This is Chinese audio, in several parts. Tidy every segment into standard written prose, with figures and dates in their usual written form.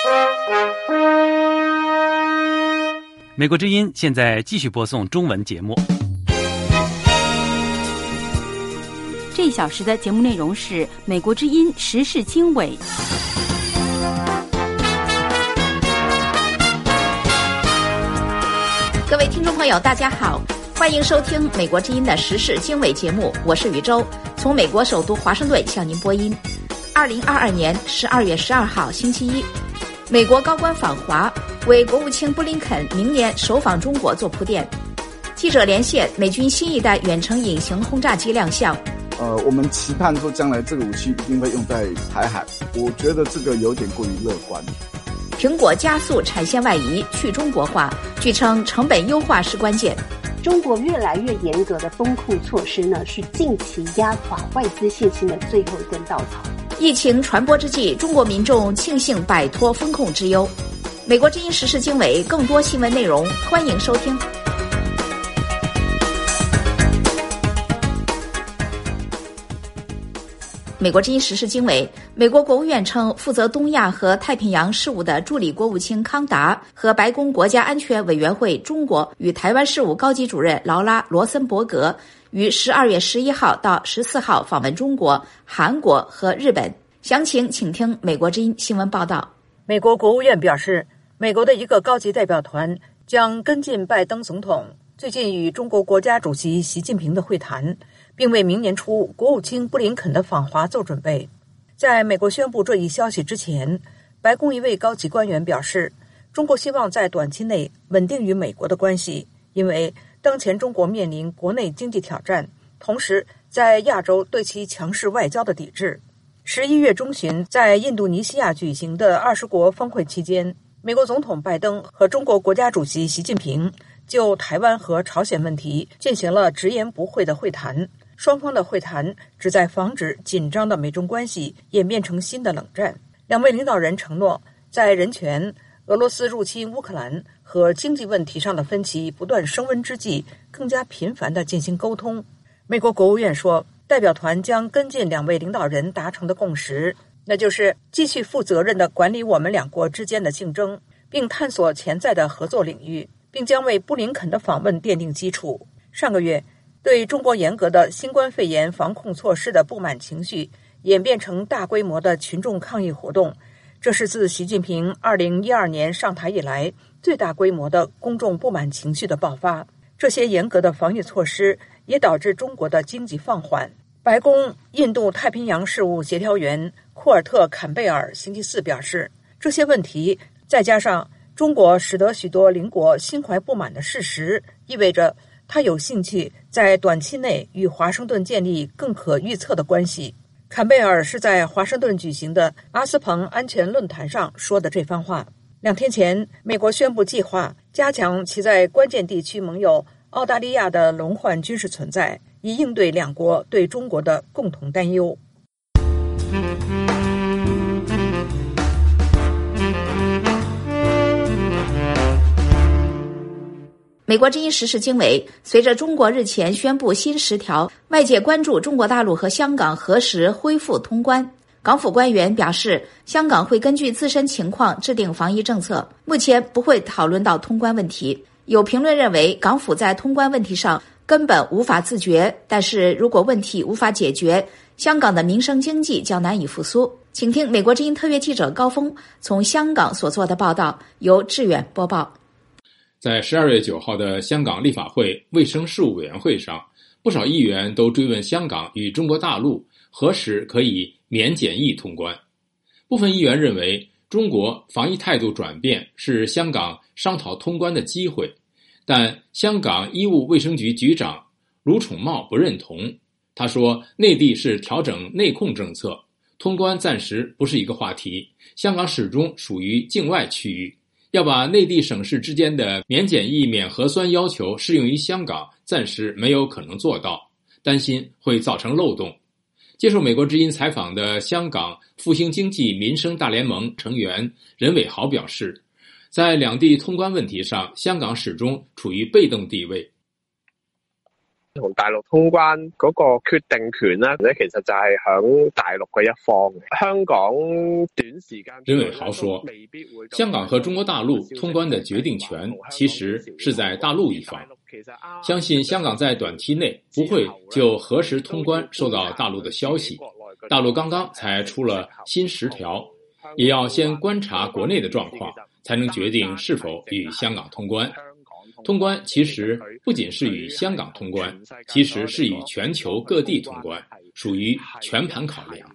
美国之音现在继续播送中文节目。 这一小时的节目内容是美国之音时事经纬。 各位听众朋友大家好，欢迎收听美国之音的时事经纬节目，我是宇宙，从美国首都华盛顿向您播音。2022年12月12号星期一，美国高官访华，为国务卿布林肯明年首访中国做铺垫。记者连线，美军新一代远程隐形轰炸机亮相。 我们期盼说将来这个武器一定会用在台海，我觉得这个有点过于乐观。 苹果加速产线外移，去中国化，据称成本优化是关键。 中国越来越严格的风控措施呢，是近期压垮外资信心的最后一根稻草。 疫情传播之际，中国民众庆幸摆脱风控之忧。美国之音时事经纬，更多新闻内容，欢迎收听。美国之音时事经纬，美国国务院称，负责东亚和太平洋事务的助理国务卿康达和白宫国家安全委员会中国与台湾事务高级主任劳拉·罗森伯格于12月11号到14号访问中国、韩国和日本。详情请听美国之音新闻报道。 美国国务院表示，美国的一个高级代表团将跟进拜登总统最近与中国国家主席习近平的会谈，并为明年初国务卿布林肯的访华做准备。在美国宣布这一消息之前，白宫一位高级官员表示，中国希望在短期内稳定与美国的关系，因为当前中国面临国内经济挑战，同时在亚洲对其强势外交的抵制。11月中旬在印度尼西亚举行的20国峰会期间，美国总统拜登和中国国家主席习近平就台湾和朝鲜问题进行了直言不讳的会谈，双方的会谈旨在防止紧张的美中关系演变成新的冷战。两位领导人承诺，在人权、俄罗斯入侵乌克兰和经济问题上的分歧不断升温之际，更加频繁地进行沟通。美国国务院说，代表团将跟进两位领导人达成的共识，那就是继续负责任地管理我们两国之间的竞争，并探索潜在的合作领域，并将为布林肯的访问奠定基础。上个月，对中国严格的新冠肺炎防控措施的不满情绪演变成大规模的群众抗议活动，这是自习近平2012年上台以来最大规模的公众不满情绪的爆发。这些严格的防疫措施也导致中国的经济放缓。白宫印度太平洋事务协调员库尔特·坎贝尔星期四表示，这些问题再加上中国使得许多邻国心怀不满的事实，意味着他有兴趣在短期内与华盛顿建立更可预测的关系。坎贝尔是在华盛顿举行的阿斯彭安全论坛上说的这番话。2天前，美国宣布计划加强其在关键地区盟友澳大利亚的轮换军事存在，以应对两国对中国的共同担忧。 美国之音时事经纬，随着中国日前宣布新10条，外界关注中国大陆和香港何时恢复通关。港府官员表示，香港会根据自身情况制定防疫政策，目前不会讨论到通关问题。有评论认为，港府在通关问题上根本无法自决，但是如果问题无法解决，香港的民生经济将难以复苏。请听美国之音特约记者高峰从香港所做的报道，由志远播报。 在12月9号的香港立法会卫生事务委员会上，不少议员都追问香港与中国大陆何时可以免检疫通关。部分议员认为，中国防疫态度转变是香港商讨通关的机会，但香港医务卫生局局长卢宠茂不认同。他说，内地是调整内控政策，通关暂时不是一个话题，香港始终属于境外区域，要把内地省市之间的免检疫免核酸要求适用于香港，暂时没有可能做到，担心会造成漏洞。接受美国之音采访的香港复兴经济民生大联盟成员任伟豪表示，在两地通关问题上，香港始终处于被动地位。 同大陸通關嗰個決定權咧，其實就係響大陸嘅一方嘅。香港短時間任偉豪說，香港和中國大陸通關的決定權其實是在大陸一方，相信香港在短期內不會就何時通關收到大陸的消息。大陸剛剛才出了新10條，也要先觀察國內的狀況，才能決定是否與香港通關。通關其實不僅是與香港通關，其實是與全球各地通關，屬於全盤考量。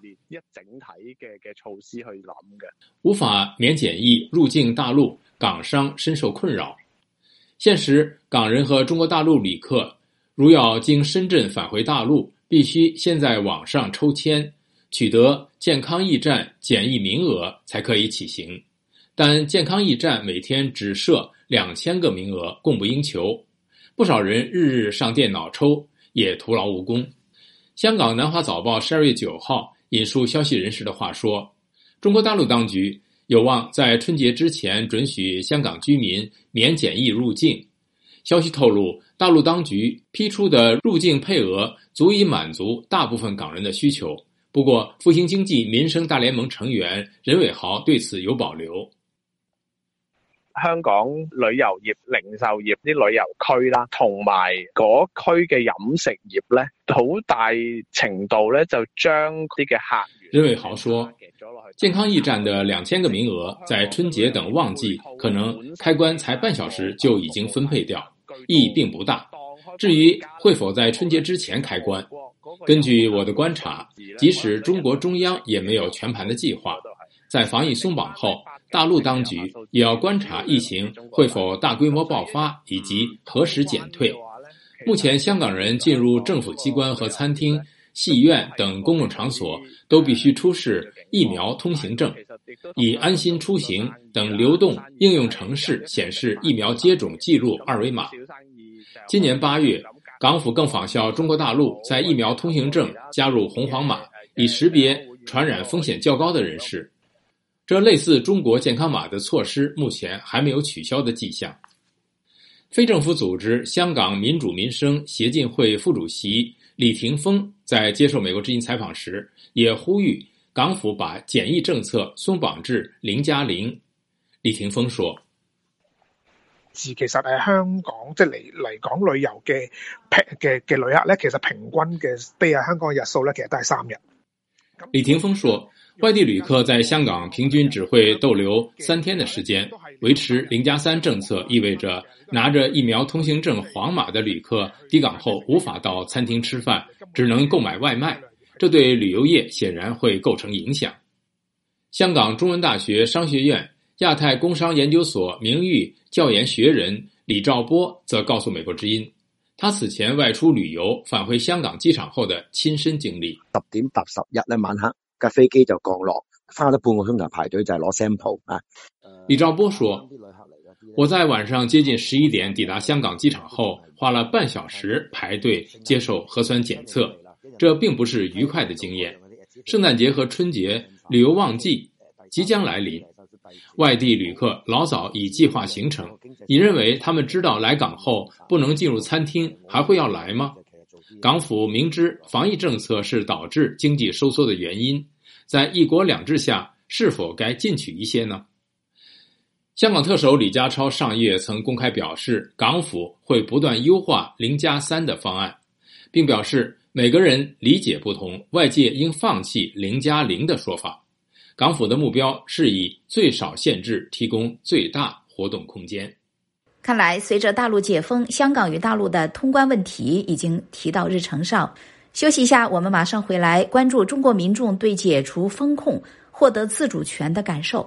無法免檢疫入境大陸，港商深受困擾。現時港人和中國大陸旅客如要經深圳返回大陸，必須先在網上抽籤，取得健康驛站檢疫名額才可以起行。但健康驛站每天只設2000個名額，供不應求，不少人日日上電腦抽，也徒勞無功。香港南華早報12月9號引述消息人士的話說，中國大陸當局有望在春節之前准許香港居民免檢疫入境。消息透露，大陸當局批出的入境配額足以滿足大部分港人的需求。不過，復興經濟民生大聯盟成員任偉豪對此有保留。 香港旅遊業、零售業啲旅遊區啦，同埋嗰區嘅飲食業咧，好大程度咧就將啲嘅客源。 任偉豪說，健康驛站的2000個名額，在春節等旺季，可能開關才半小時就已經分配掉，意義並不大。至於會否在春節之前開關，根據我的觀察，即使中國中央也沒有全盤的計劃。在防疫鬆綁後，大陸當局也要觀察疫情會否大規模爆發以及何時減退。目前香港人進入政府機關和餐廳、戲院等公共場所都必須出示疫苗通行證，以安心出行等流動應用程式顯示疫苗接種記錄二維碼。今年8月，港府更仿效中國大陸在疫苗通行證加入紅黃碼，以識別傳染風險較高的人士。這類似中國健康碼的措施目前還沒有取消的跡象。非政府組織香港民主民生協進會副主席李霆鋒在接受美國之音採訪時，也呼籲港府把檢疫政策鬆綁至0+0。李霆鋒說， 其實係香港即係嚟港旅遊嘅旅客咧，其實平均嘅 stay 喺香港嘅日數咧，其實都係3日。 李霆鋒說，外地旅客在香港平均只會逗留3天的時間，維持0+3政策意味着拿着疫苗通行證黃碼的旅客抵港後無法到餐廳吃飯，只能購買外賣，這對旅遊業顯然會構成影響。香港中文大學商學院亞太工商研究所名譽教研學人李兆波則告訴美國之音，他此前外出旅遊返回香港機場後的親身經歷。 10點81咧晚黑架飛機就降落，花咗半個鐘頭排隊就係攞 sample 啊。 李兆波說，我在晚上接近11點抵達香港機場後，花了半小時排隊接受核酸檢測，這並不是愉快的經驗。聖誕節和春節旅遊旺季即將來臨，外地旅客老早已計劃行程，你認為他們知道來港後不能進入餐廳，還會要來嗎？港府明知防疫政策是導致經濟收縮的原因，在一國兩制下，是否該進取一些呢？香港特首李家超上月曾公開表示，港府會不斷優化0+3的方案，並表示每個人理解不同，外界應放棄0+0的說法。港府的目標是以最少限制提供最大活動空間。 看來隨着大陸解封，香港與大陸的通關問題已經提到日程上。休息一下，我們馬上回來關注中國民眾對解除封控、獲得自主權的感受。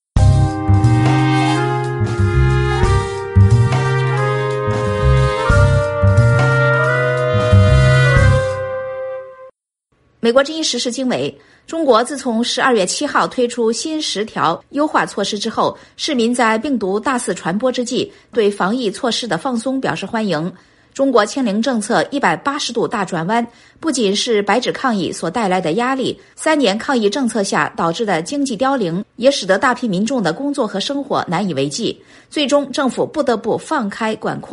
美國之音時事經緯，中國自從12月7號推出新10條優化措施之後，市民在病毒大肆傳播之際，對防疫措施的放鬆表示歡迎。中國清零政策180度大轉彎，不僅是白紙抗疫所帶來的壓力，3年抗疫政策下導致的經濟凋零，也使得大批民眾的工作和生活難以為繼。最終，政府不得不放開管控。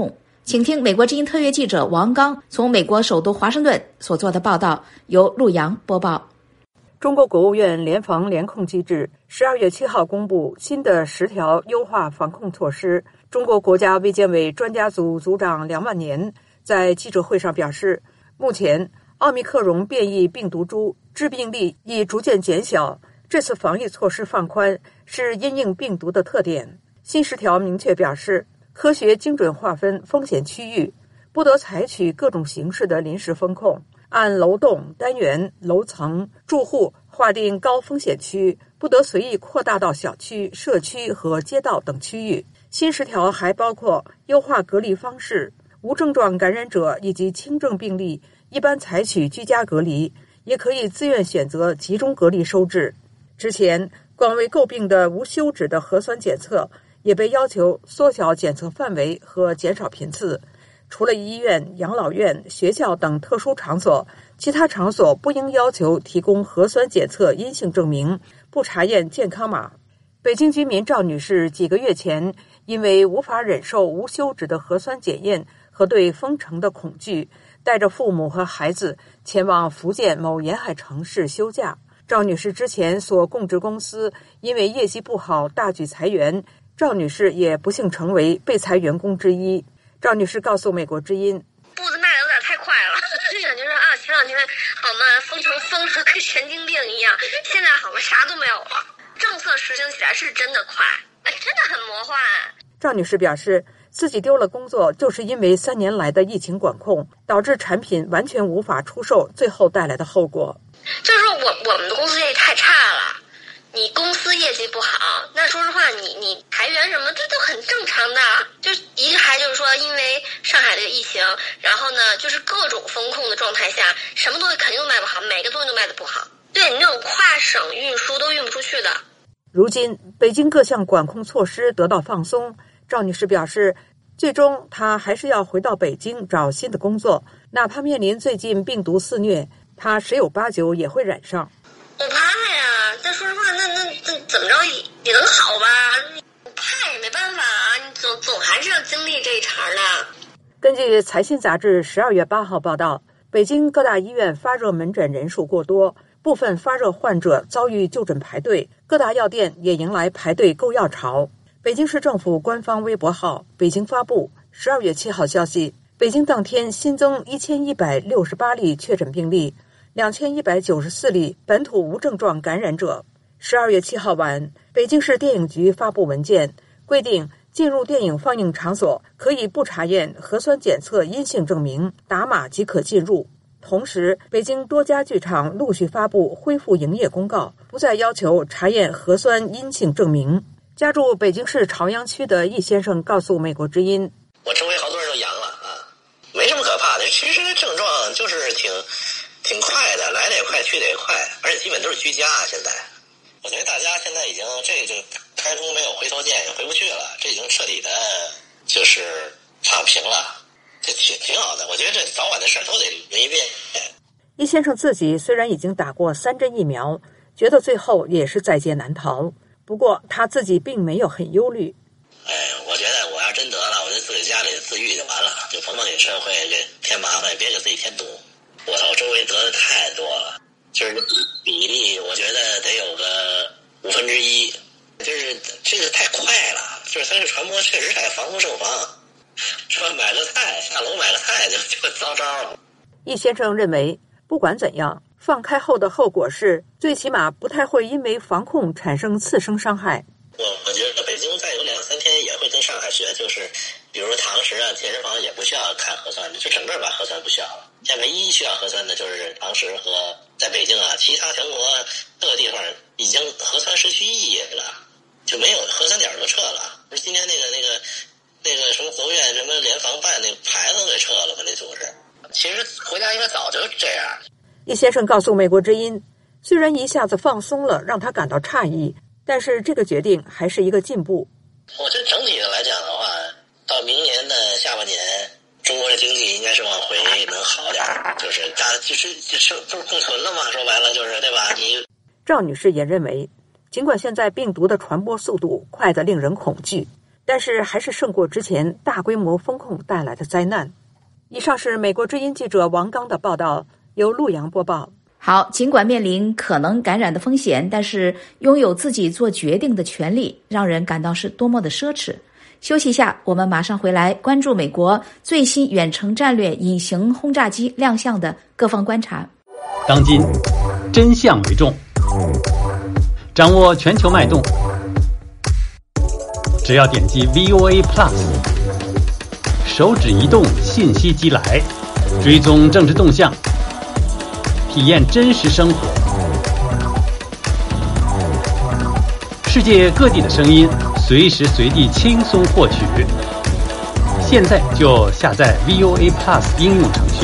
请听美国之音特约记者王刚从美国首都华盛顿所做的报道，由陆洋播报。 中国国务院联防联控机制12月7号公布新的10条优化防控措施。中国国家卫健委专家组组长梁万年在记者会上表示，目前奥密克戎变异病毒株致病力已逐渐减小，这次防疫措施放宽是因应病毒的特点。新10条明确表示，科学精准划分风险区域，不得采取各种形式的临时封控，按楼栋、单元、楼层、住户划定高风险区，不得随意扩大到小区、社区和街道等区域。新10条还包括优化隔离方式，无症状感染者以及轻症病例一般采取居家隔离，也可以自愿选择集中隔离收治。之前广为诟病的无休止的核酸检测也被要求缩小检测范围和减少频次。除了医院、养老院、学校等特殊场所，其他场所不应要求提供核酸检测阴性证明，不查验健康码。北京居民赵女士几个月前因为无法忍受无休止的核酸检验和对封城的恐惧，带着父母和孩子前往福建某沿海城市休假。赵女士之前所供职公司因为业绩不好大举裁员，赵女士也不幸成为被裁员工之一。赵女士告诉美国之音， 步子迈得有点太快了，就感觉说啊，前2天好嘛，封城封得跟神经病一样，现在好嘛，啥都没有了。政策实行起来是真的快，真的很魔幻。 赵女士表示，自己丢了工作就是因为3年来的疫情管控导致产品完全无法出售，最后带来的后果。 就是说我们的公司业绩太差了，你公司业绩不好，那说实话你裁员什么这都很正常的。就是一个还就是说因为上海这个疫情，然后呢就是各种风控的状态下，什么东西肯定都卖不好，每个东西都卖得不好，对你那种跨省运输都运不出去的。 如今北京各项管控措施得到放松，赵女士表示，最终她还是要回到北京找新的工作，哪怕面临最近病毒肆虐，她10有89也会染上。 我怕呀，但说实话，那怎么着也能好吧？怕也没办法啊，你总还是要经历这一茬的。 根据财新杂志12月8号报道，北京各大医院发热门诊人数过多，部分发热患者遭遇就诊排队，各大药店也迎来排队购药潮。北京市政府官方微博号北京发布12月7号消息，北京当天新增1168例确诊病例，2194例本土无症状感染者。12月7号晚，北京市电影局发布文件，规定进入电影放映场所可以不查验核酸检测阴性证明，打码即可进入。同时，北京多家剧场陆续发布恢复营业公告，不再要求查验核酸阴性证明。家住北京市朝阳区的易先生告诉美国之音， 我周围好多人都阳了啊，没什么可怕的，其实症状就是挺快的，来的也快，去的也快，而且基本都是居家。现在我觉得大家现在已经这就开通没有回头箭，也回不去了，这已经彻底的就是躺平了，这挺好的。我觉得这早晚的事都得轮一遍。 易先生自己虽然已经打过3针疫苗，觉得最后也是在劫难逃，不过他自己并没有很忧虑。 我觉得我要真得了，我就自己家里自愈就完了，就甭给社会给添麻烦，别给自己添堵。我操，周围得的太多了，就是比例我觉得得有个1/5，就是这个太快了，就是它这传播确实太防不胜防。说买个菜，下楼买个菜就糟糟了。 易先生认为，不管怎样，放开后的后果是，最起码不太会因为防控产生次生伤害。 我觉得北京再有2-3天也会跟上海学，就是比如说堂食啊、健身房也不需要看核酸，就整个把核酸不需要了。现在唯一需要核酸的就是堂食和在北京啊，其他全国各个地方已经核酸失去意义了，就没有核酸点都撤了。不是今天那个什么国务院什么联防办那牌子给撤了吗？那组织其实国家应该早就这样。 易先生告诉美国之音，虽然一下子放松了让他感到诧异，但是这个决定还是一个进步。 我觉得整体的来讲的话，到明年的下半年，中国的经济应该是往回能好点，就是不是共存了吗？说白了就是对吧？赵女士也认为，尽管现在病毒的传播速度快得令人恐惧， 但是还是胜过之前大规模封控带来的灾难。以上是美国之音记者王刚的报道，由陆阳播报。 好，尽管面临可能感染的风险，但是拥有自己做决定的权利，让人感到是多么的奢侈。休息一下，我们马上回来关注美国最新远程战略隐形轰炸机亮相的各方观察。 当今真相为重，掌握全球脉动，只要点击 VOA Plus， 手指移动，信息即来，追踪政治动向，体验真实生活，世界各地的声音，随时随地轻松获取。现在就下载 VOA Plus 应用程序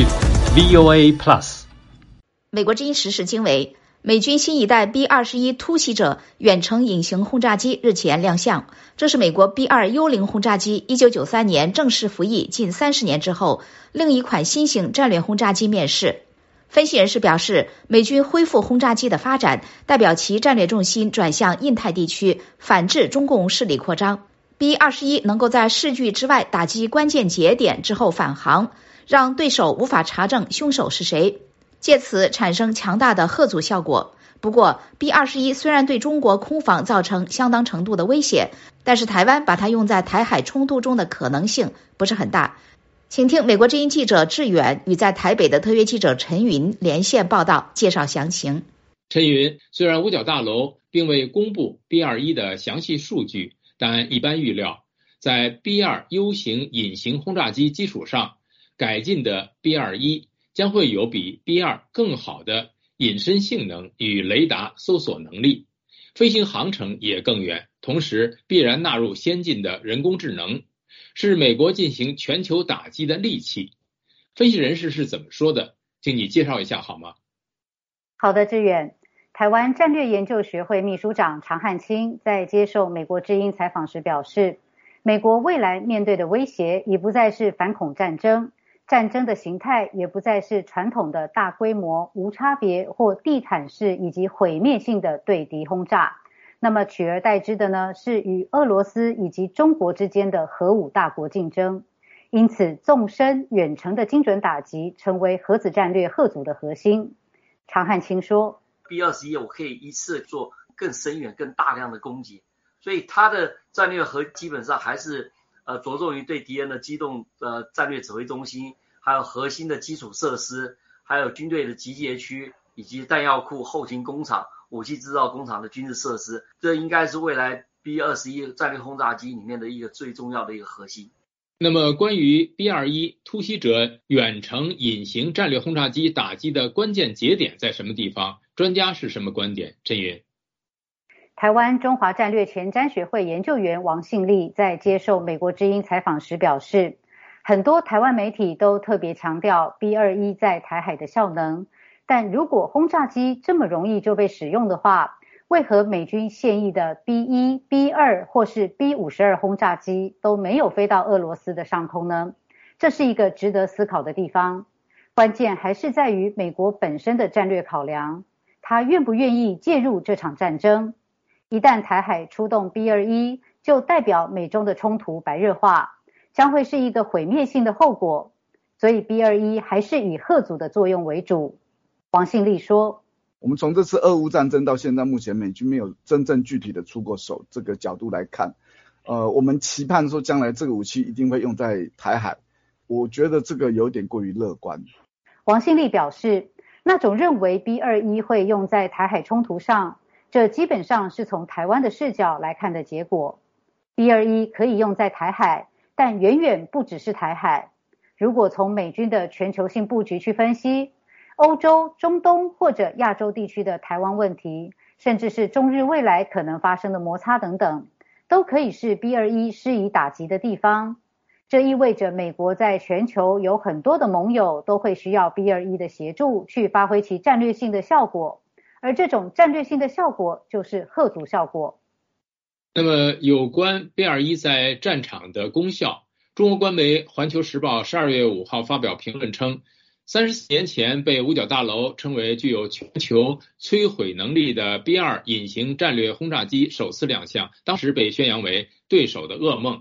VOA Plus。 美国之音时事经纬，美军新一代 B-21 突袭者远程隐形轰炸机日前亮相。这是美国 B-2 幽灵轰炸机1993年正式服役近30年之后，另一款新型战略轰炸机面世。分析人士表示，美军恢复轰炸机的发展，代表其战略重心转向印太地区，反制中共势力扩张。B-21 能够在视距之外打击关键节点之后返航，让对手无法查证凶手是谁，借此产生强大的吓阻效果。不过 B-21 虽然对中国空防造成相当程度的威胁，但是台湾把它用在台海冲突中的可能性不是很大。请听美国之音记者志远与在台北的特约记者陈云连线报道，介绍详情。 陈云，虽然五角大楼并未公布 B-21 的详细数据，但一般预料，在 B-2 U 型隐形轰炸机基础上改进的 B-21 将会有比 B-2 更好的隐身性能与雷达搜索能力，飞行航程也更远，同时必然纳入先进的人工智能，是美国进行全球打击的利器。分析人士是怎么说的？请你介绍一下好吗？ 好的，志远。台湾战略研究学会秘书长常汉卿在接受美国之音采访时表示，美国未来面对的威胁已不再是反恐战争，战争的形态也不再是传统的大规模、无差别或地毯式以及毁灭性的对敌轰炸，那么取而代之的呢，是与俄罗斯以及中国之间的核武大国竞争。因此，纵深远程的精准打击成为核子战略吓阻的核心。常汉卿说， B-21 我可以一次做更深远、更大量的攻击，所以它的战略核基本上还是着重于对敌人的机动战略指挥中心，还有核心的基础设施，还有军队的集结区，以及弹药库、后勤工厂、武器制造工厂的军事设施。这应该是未来 B-21 战略轰炸机里面的一个最重要的一个核心。 那么关于 B-21 突袭者远程隐形战略轰炸机打击的关键节点在什么地方？专家是什么观点？陈云。 台湾中华战略前瞻学会研究员王信利在接受美国之音采访时表示，很多台湾媒体都特别强调 B-21 在台海的效能，但如果轰炸机这么容易就被使用的话，为何美军现役的 B-1、B-2 或是 B-52 轰炸机都没有飞到俄罗斯的上空呢？这是一个值得思考的地方。关键还是在于美国本身的战略考量，他愿不愿意介入这场战争。一旦台海出动 B-21， 就代表美中的冲突白热化，将会是一个毁灭性的后果。所以 B-21 还是以吓阻的作用为主。王信利说， 我们从这次俄乌战争到现在，目前美军没有真正具体的出过手，这个角度来看，我们期盼说将来这个武器一定会用在台海，我觉得这个有点过于乐观。 王信利表示，那种认为 B-21 会用在台海冲突上，这基本上是从台湾的视角来看的结果。B-21 可以用在台海，但远远不只是台海。如果从美军的全球性布局去分析，欧洲、中东或者亚洲地区的台湾问题，甚至是中日未来可能发生的摩擦等等，都可以是 B-21 施以打击的地方。这意味着美国在全球有很多的盟友都会需要 B-21 的协助去发挥其战略性的效果，而这种战略性的效果就是吓阻效果。 那么有关 B-21 在战场的功效，中国官媒《环球时报》12月5号发表评论称，34年前被五角大楼称为具有全球摧毁能力的 B-2 隐形战略轰炸机首次亮相，当时被宣扬为对手的噩梦。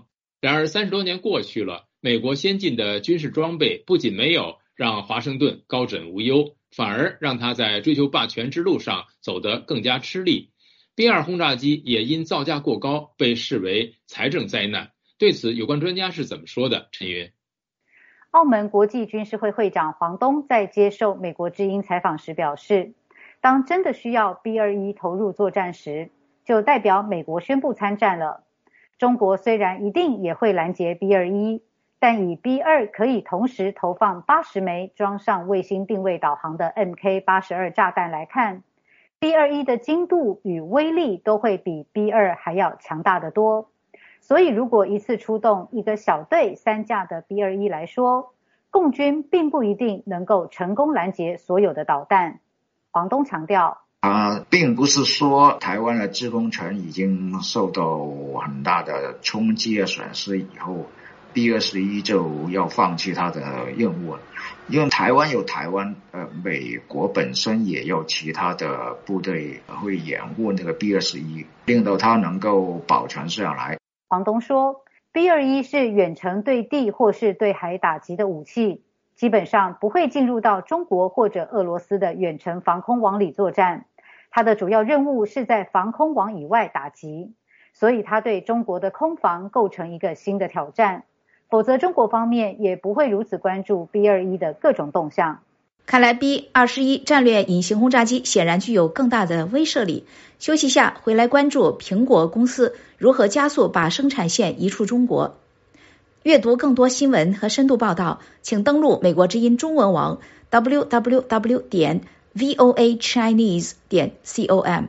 然而30多年过去了，美国先进的军事装备不仅没有让华盛顿高枕无忧，反而让他在追求霸权之路上走得更加吃力。B-2轰炸机也因造价过高被视为财政灾难。对此，有关专家是怎么说的？陈云。 澳门国际军事会会长黄东在接受美国之音采访时表示，当真的需要 B-21 投入作战时，就代表美国宣布参战了。中国虽然一定也会拦截 B-21， 但以 B-2 可以同时投放80枚装上卫星定位导航的 MK82 炸弹来看， B-21 的精度与威力都会比 B-2 还要强大得多。所以如果一次出动一个小队3架的 B-21 来说，共军并不一定能够成功拦截所有的导弹。黄东强调， 并不是说台湾的制空权已经受到很大的冲击和损失以后 B-21 就要放弃它的任务了，因为台湾有台湾美国本身也有其他的部队会掩护那个 B-21， 令到它能够保存下来。 黄东说， B-21 是远程对地或是对海打击的武器，基本上不会进入到中国或者俄罗斯的远程防空网里作战，它的主要任务是在防空网以外打击，所以它对中国的空防构成一个新的挑战，否则中国方面也不会如此关注 B-21 的各种动向。 看来 B-21 战略隐形轰炸机显然具有更大的威慑力。休息下，回来关注苹果公司如何加速把生产线移出中国。阅读更多新闻和深度报道，请登录美国之音中文网 www.voachinese.com。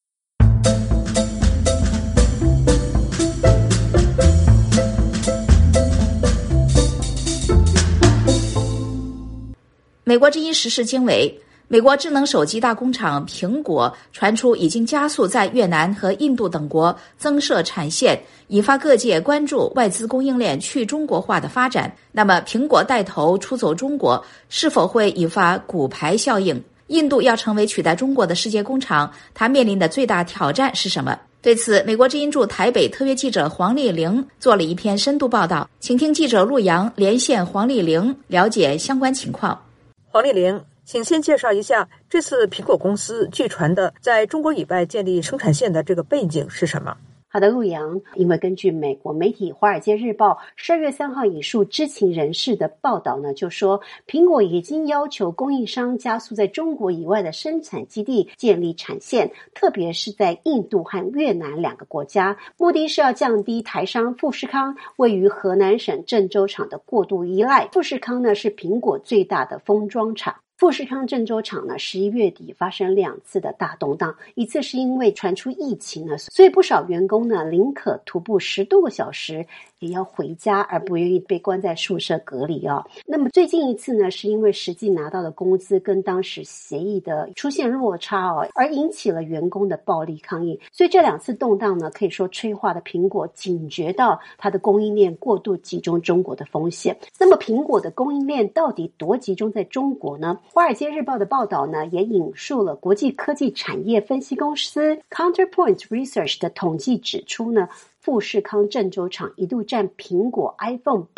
美国之音时事经纬，美国智能手机大工厂苹果传出已经加速在越南和印度等国增设产线，引发各界关注外资供应链去中国化的发展。那么苹果带头出走中国，是否会引发骨牌效应？印度要成为取代中国的世界工厂，它面临的最大挑战是什么？对此，美国之音驻台北特约记者黄丽玲做了一篇深度报道，请听记者陆阳连线黄丽玲了解相关情况。 黄丽玲，请先介绍一下这次苹果公司据传的在中国以外建立生产线的这个背景是什么？ 好的，陆阳，因为根据美国媒体《华尔街日报》12月3号引述知情人士的报道呢，就说苹果已经要求供应商加速在中国以外的生产基地建立产线，特别是在印度和越南2个国家，目的是要降低台商富士康位于河南省郑州厂的过度依赖。富士康呢是苹果最大的封装厂。富士康郑州厂呢11月底发生2次的大动荡，一次是因为传出疫情呢，所以不少员工呢宁可徒步10多个小时也要回家，而不愿意被关在宿舍隔离啊。那么最近一次呢，是因为实际拿到的工资跟当时协议的出现落差哦，而引起了员工的暴力抗议。所以这2次动荡呢，可以说催化的苹果警觉到它的供应链过度集中中国的风险。那么苹果的供应链到底多集中在中国呢？华尔街日报的报道呢，也引述了国际科技产业分析公司 Counterpoint Research 的统计指出呢，富士康郑州厂一度占苹果 iPhone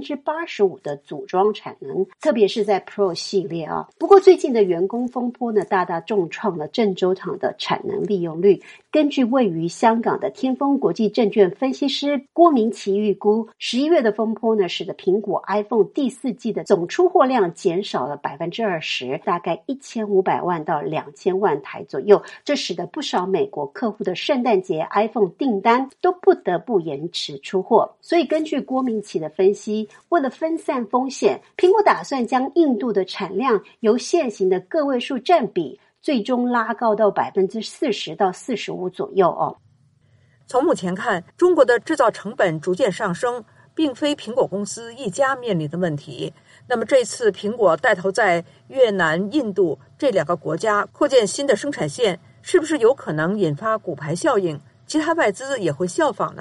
85% 的组装产能，特别是在 Pro 系列啊。不过最近的员工风波呢，大大重创了郑州厂的产能利用率。根据位于香港的天风国际证券分析师郭明奇预估，11月的风波呢，使得苹果 iPhone 第4季的总出货量减少了 20%， 大概1500万到2000万台左右。这使得不少美国客户的圣诞节 iPhone 订单都不得不延迟出货。所以根据郭明奇的分析，为了分散风险，苹果打算将印度的产量由现行的个位数占比最终拉高到 40% 到 45% 左右哦。 从目前看，中国的制造成本逐渐上升，并非苹果公司一家面临的问题。那么这次苹果带头在越南、印度这2个国家扩建新的生产线，是不是有可能引发骨牌效应？其他外资也会效仿呢？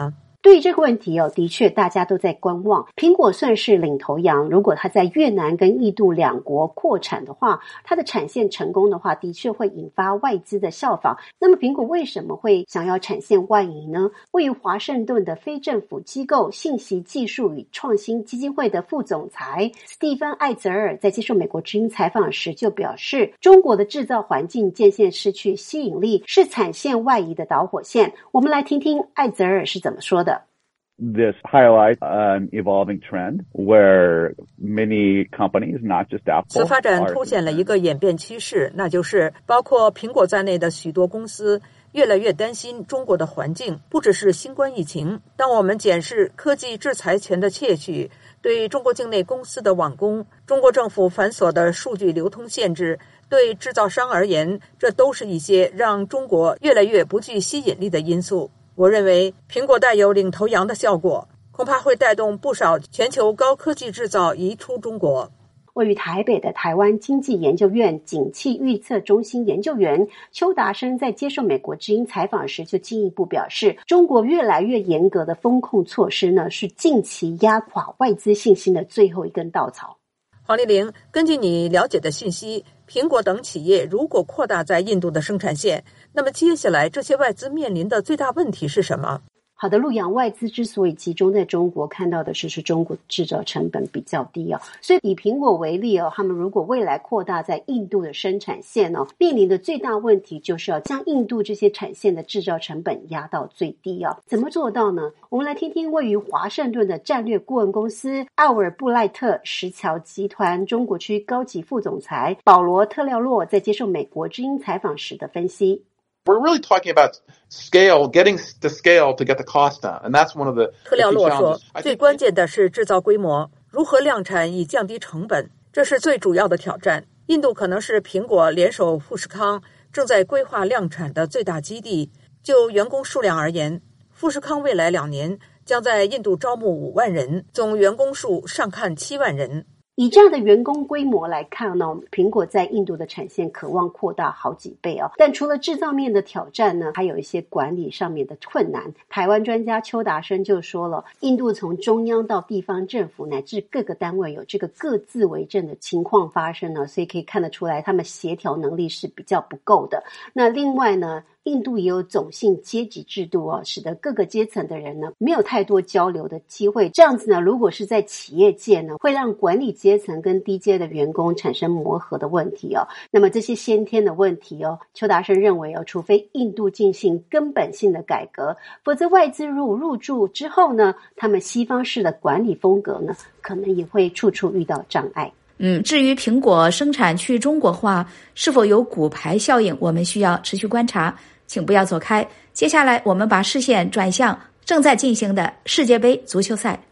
对于这个问题的确大家都在观望。苹果算是领头羊，如果它在越南跟印度两国扩产的话，它的产线成功的话，的确会引发外资的效仿。那么苹果为什么会想要产线外移呢？位于华盛顿的非政府机构信息技术与创新基金会的副总裁斯蒂芬·艾泽尔在接受美国之音采访时就表示，中国的制造环境渐渐失去吸引力，是产线外移的导火线。我们来听听艾泽尔是怎么说的。 This highlights an evolving trend where many companies, not just Apple, 此发展凸显了一个演变趋势，那就是包括苹果在内的许多公司越来越担心中国的环境，不只是新冠疫情。当我们检视科技制裁权的窃取、对中国境内公司的网攻、中国政府繁琐的数据流通限制，对制造商而言，这都是一些让中国越来越不具吸引力的因素。我认为苹果带有领头羊的效果，恐怕会带动不少全球高科技制造移出中国。 位于台北的台湾经济研究院景气预测中心研究员邱达生在接受美国之音采访时就进一步表示，中国越来越严格的风控措施呢，是近期压垮外资信心的最后一根稻草。 黄丽玲，根据你了解的信息，苹果等企业如果扩大在印度的生产线，那么接下来这些外资面临的最大问题是什么？ 好的，陆洋，外资之所以集中在中国，看到的是中国制造成本比较低所以以苹果为例他们如果未来扩大在印度的生产线面临的最大问题就是要将印度这些产线的制造成本压到最低怎么做到呢？我们来听听位于华盛顿的战略顾问公司奥尔布赖特石桥集团中国区高级副总裁保罗特廖洛在接受美国之音采访时的分析。 We're really talking about scale, getting the scale to get the cost down, and that's one of the 特廖洛说，最关键的是制造规模，如何量产以降低成本，这是最主要的挑战。印度可能是苹果联手富士康正在规划量产的最大基地。就员工数量而言，富士康未来2年将在印度招募5万人，总员工数上看7万人。 以这样的员工规模来看呢，苹果在印度的产线渴望扩大好几倍但除了制造面的挑战呢，还有一些管理上面的困难。台湾专家邱达生就说了，印度从中央到地方政府乃至各个单位有这个各自为政的情况发生所以可以看得出来他们协调能力是比较不够的。那另外呢，印度也有种姓阶级制度使得各个阶层的人呢没有太多交流的机会。这样子呢，如果是在企业界呢，会让管理阶层跟低阶的员工产生磨合的问题那么这些先天的问题邱达生认为除非印度进行根本性的改革，否则外资入驻之后呢，他们西方式的管理风格呢，可能也会处处遇到障碍。 至于苹果生产去中国化是否有骨牌效应，我们需要持续观察。请不要走开，接下来我们把视线转向正在进行的世界杯足球赛。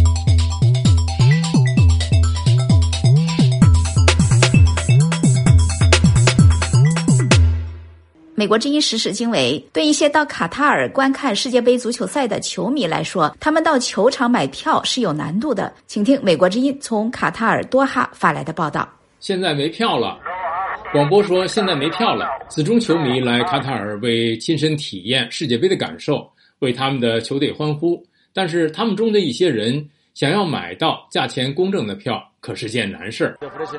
美国之音时事经纬，对一些到卡塔尔观看世界杯足球赛的球迷来说，他们到球场买票是有难度的。请听美国之音从卡塔尔多哈发来的报道。 现在没票了。广播说现在没票了，死忠球迷来卡塔尔为亲身体验世界杯的感受，为他们的球队欢呼。但是他们中的一些人想要买到价钱公正的票，可是件难事。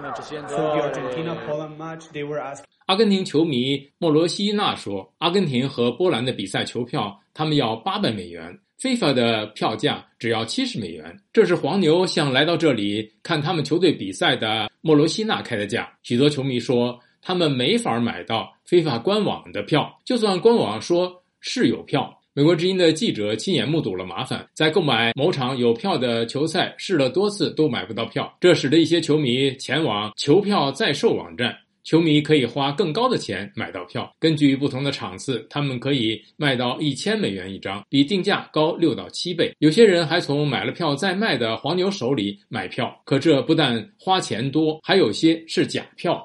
阿根廷球迷莫罗西纳说，阿根廷和波兰的比赛球票他们要800美元，FIFA 的票价只要70美元，这是黄牛向来到这里看他们球队比赛的莫罗西纳开的价。许多球迷说他们没法买到FIFA 官网的票，就算官网说是有票。美国之音的记者亲眼目睹了麻烦，在购买某场有票的球赛试了多次都买不到票，这使得一些球迷前往球票在售网站，球迷可以花更高的钱买到票。根据不同的场次，他们可以卖到1000美元一张，比定价高6到7倍。有些人还从买了票再卖的黄牛手里买票，可这不但花钱多，还有些是假票。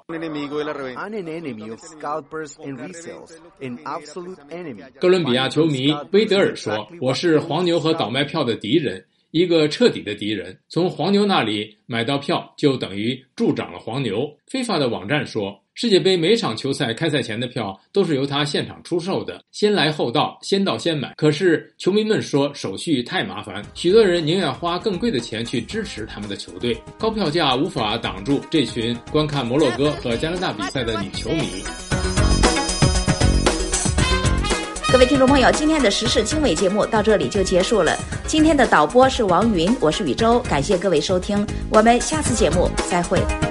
哥伦比亚球迷威德尔说，我是黄牛和倒卖票的敌人， 一个彻底的敌人。从黄牛那里买到票就等于助长了黄牛。非法的网站说，世界杯每场球赛开赛前的票都是由他现场出售的，先来后到，先到先买。可是球迷们说手续太麻烦，许多人宁愿花更贵的钱去支持他们的球队。高票价无法挡住这群观看摩洛哥和加拿大比赛的女球迷。 各位听众朋友，今天的时事经纬节目到这里就结束了。今天的导播是王云，我是宇宙，感谢各位收听，我们下次节目再会。